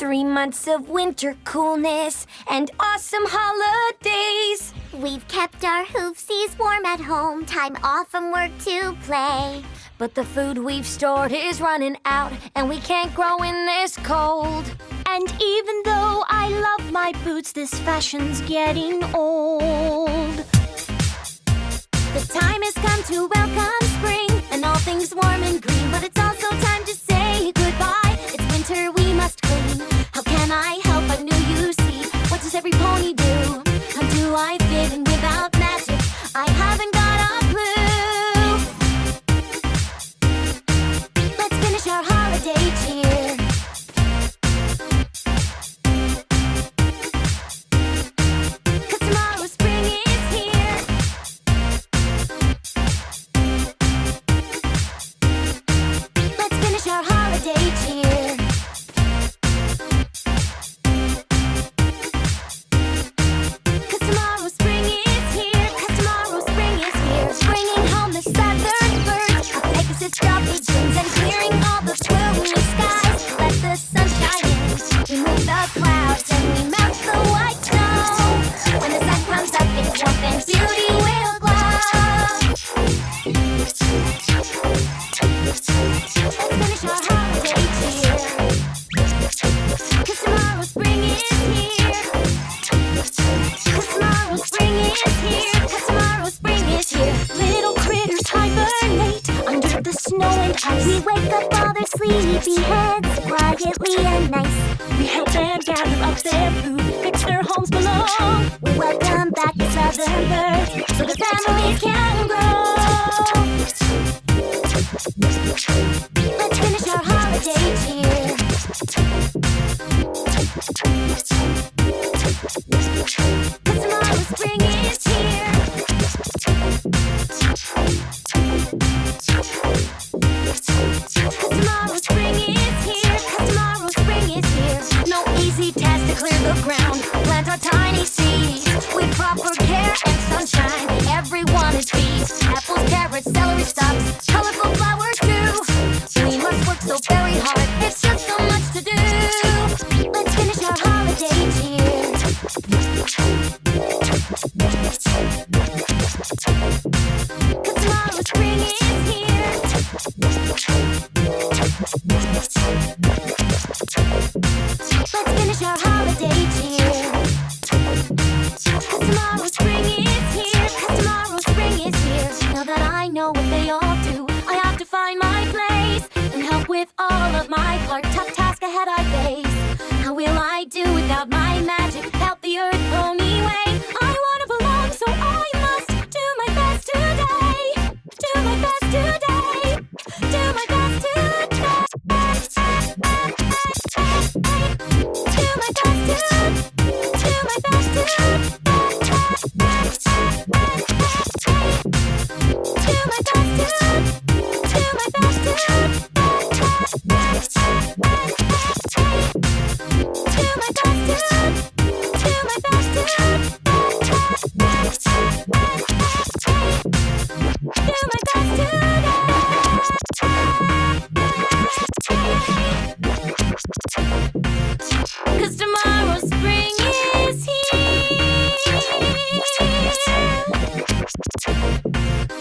3 months of winter coolness and awesome holidays. We've kept our hoofsies warm at home, time off from work to play. But the food we've stored is running out, and we can't grow in this cold. And even though I love my boots, this fashion's getting old. The time has come to welcome spring and all things warm and green, but it's also time to say goodbye. It's winter, we must clean. How can I help but new you see? What does every pony do? How do I fit in without magic? I haven't got a clue. Let's finish our holiday cheer. 'Cause tomorrow spring is here. Let's finish our holiday cheer. 'Cause tomorrow spring is here. 'Cause tomorrow spring is here. Bringing home the southern birds, Pegasus dropping dreams and clearing all the swirly skies. Let the sun shine in, remove the clouds and we melt the white snow. When the sun comes up, it's warmth and beauty will glow. Let's finish our holiday cheer. 'Cause tomorrow spring is here. 'Cause tomorrow spring is here. 'Cause tomorrow spring is here. Little critters hibernate under the snow and ice. We wake up all their sleepy heads quietly and nice. We help them gather up their food, fix their homes below. We welcome back the southern birds so the families can grow. Let's finish our holiday cheer. 'Cause tomorrow spring is here. 'Cause tomorrow spring is here. 'Cause tomorrow spring is here. No easy task to clear the ground, plant our tiny seeds. With proper care and sunshine, everyone is feast. Apples, carrots, celery stalks, colorful flowers too. We must work so very hard, it's just so much to do. Let's finish our holiday cheer. 'Cause tomorrow spring is here. 'Let's finish our holiday cheer. 'Cause tomorrow spring is here. 'Cause tomorrow spring is here. Now that I know what they all do, I have to find my place and help with all of my part. Tough task ahead I face. How will I do without my magic? Help the earth pony way. I wanna belong, so I must do my best today. Do my best today. Do my best today. Do my best today. Do my best today. Do my best to